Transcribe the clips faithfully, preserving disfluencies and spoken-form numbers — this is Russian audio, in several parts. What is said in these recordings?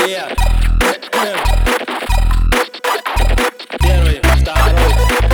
Привет. Первый, второй,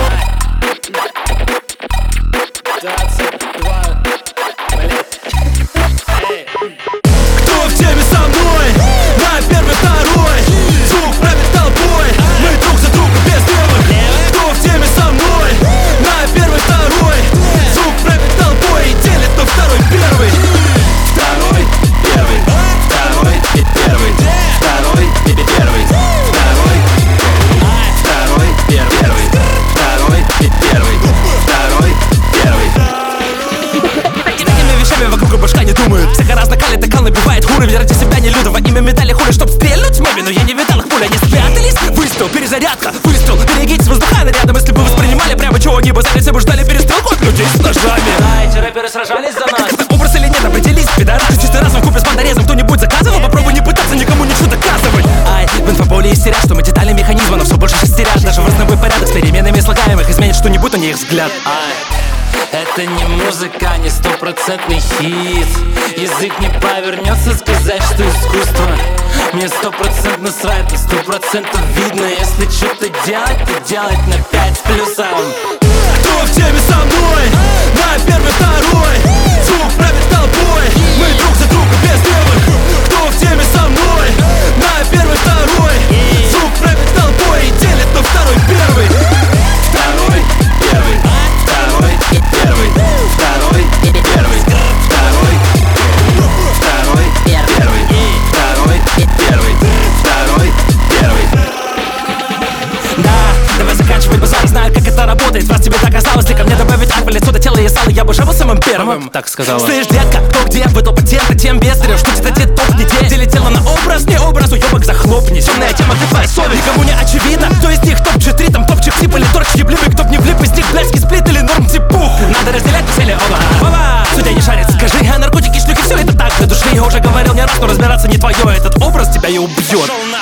двадцать два, блять. Эй. Кто в теме со мной? На первый, второй. Звук правит толпой. Мы друг за друга без левых. Кто в теме со мной? На первый, второй. Звук правит толпой и делит на второй, первый. Второй, первый. Второй и первый. Второй и первый. Второй. Второй, первый. Второй и первый. Второй, первый. И такими вещами вокруг башка не думают. Всяко разно калит, так кал набивает уровень. Ради себя не людова, имя медали хули, чтоб стрельнуть маме. Но я не видал их пули, они спрятались. Выстрел, перезарядка, выстрел. Берегитесь воздуха рядом, если бы вы воспринимали прямо чего не базарить, вы ждали перестрелку от людей с ножами. Да, эти рэперы сражались за нас. Это образ или нет, определись, пидорас. Чистый разум купе с бандорезом кто-нибудь заказывал? Попробуй не пытаться никому ничего доказывать. Ай, в инфополе истерят, что мы детали механизма, но все больше шестерят. Даже вразнобой порядок с переменами слагаемых изменит что-нибудь, у них взгляд. Ай, это не музыка, не стопроцентный хит. Язык не повернется сказать, что искусство. Мне сто процентов насрать, на сто процентов видно. Если что-то делать, то делать на пять с плюсом. Кто в теме со мной? На первый, второй. Звук правит толпой. Мы друг за друга без левых. Кто в теме со мной? На первый, второй. Звук правит толпой и делит на второй, первый. Второй, первый. Второй и первый. Второй и первый. Второй. Второй и первый. Второй и первый. Второй и первый. Да, давай заканчивать базар, знаю, как это работает. Раз тебе так осталось, ли ко мне добавить альфа, лицо до тела и сала, я бы живу самым первым. Так сказала. Слышь, детка, кто где выдал патенты, тем бездарен. Что тебе дед топ не те, делетела на образ, не образ, уебок захлопни. Темная тема, как твоя совесть, никому не очевидно. Кто из них топ четыре, там топчик тип или торч ебливый, кто б не влип из них, блядский сплит или норм типух. Надо разделять цели оба. Оба, судья не шарит, скажи, а наркотики, шлюхи, все это так для души. Я уже говорил не раз, но разбираться не твое, этот образ тебя и убьет.